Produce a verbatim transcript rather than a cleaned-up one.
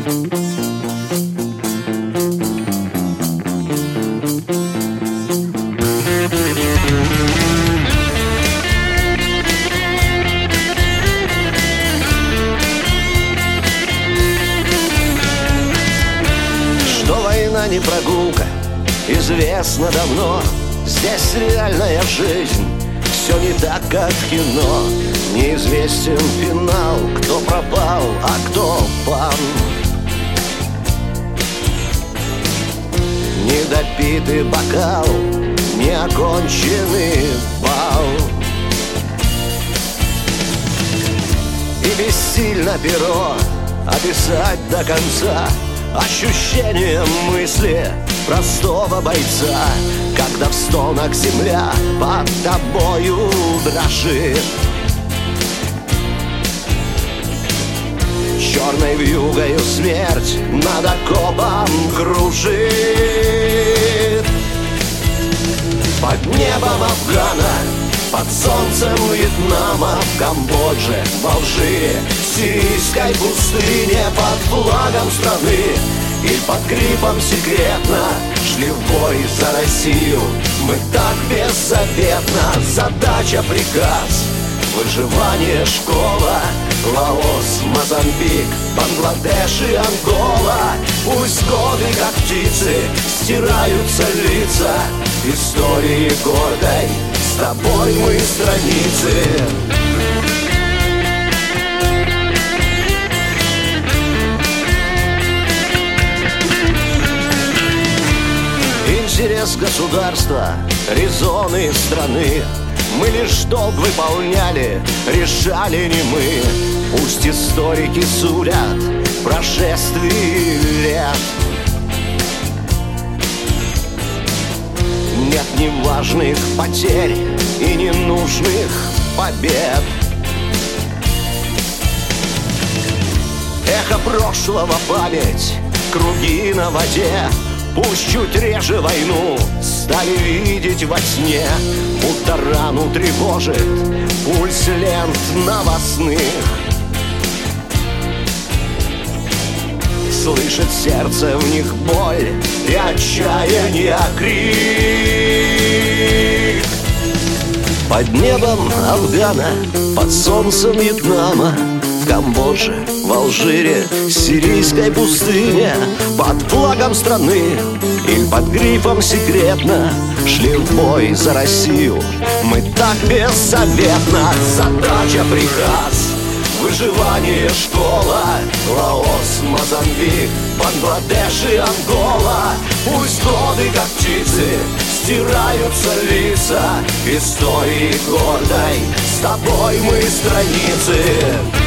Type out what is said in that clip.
Что война не прогулка, известно давно. Здесь реальная жизнь, все не так, как в кино. Неизвестен финал, кто пропал, а кто пан. Недопитый бокал, неоконченный бал. И бессильно перо описать до конца ощущение мысли простого бойца, когда в стонах земля под тобою дрожит. Черной вьюгою смерть над окопом кружит. Под небом Афгана, под солнцем Вьетнама, в Камбодже, в Алжире, в сирийской пустыне, под флагом страны и под грифом секретно шли в бой за Россию. Мы так беззаветно, задача приказ, выживание школа, Лаос, Мозамбик, Бангладеш и Ангола. Пусть годы, как птицы, стираются лица истории гордой, с тобой мы страницы. Интерес государства, резоны страны, мы лишь долг выполняли, решали не мы. Пусть историки судят прошествии лет. Нет неважных потерь и ненужных побед. Эхо прошлого, память, круги на воде. Пусть чуть реже войну стали видеть во сне, будто рану тревожит пульс лент новостных. Слышит сердце в них боль и отчаяние крик. Под небом Афгана, под солнцем Вьетнама, в Камбодже, в Алжире, сирийской пустыне, под флагом страны или под грифом секретно шли в бой за Россию. Мы так беззаветно, задача приказ, выживание школа, Лаос, Мозамбик, Бангладеш и Ангола. Пусть годы, как птицы, стираются лица истории гордой, с тобой мы страницы.